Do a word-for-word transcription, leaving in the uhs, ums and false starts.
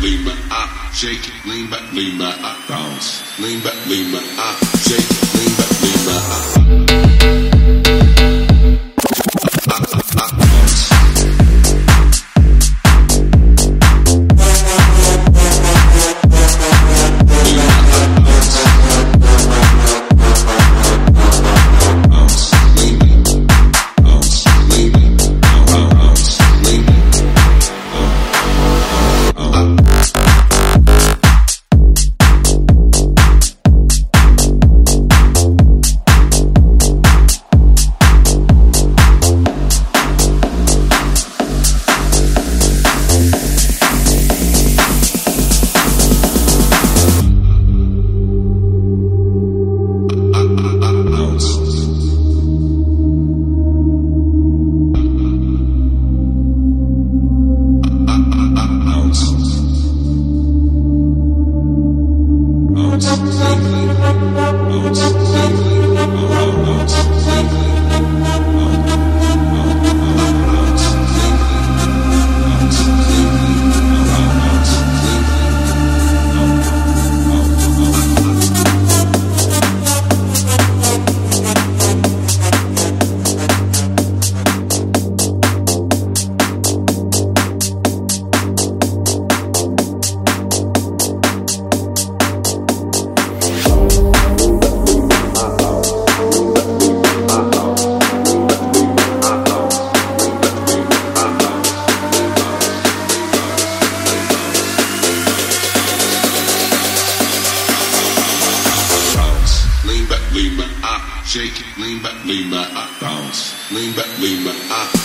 lean back, ah, shake it, lean back, lean back, ah, bounce, lean back, lean back, ah, shake it, lean back, lean back, ah, ah, ah, ah, bounce. Shake it, lean back, lean back, ah, bounce, lean back, lean back, ah.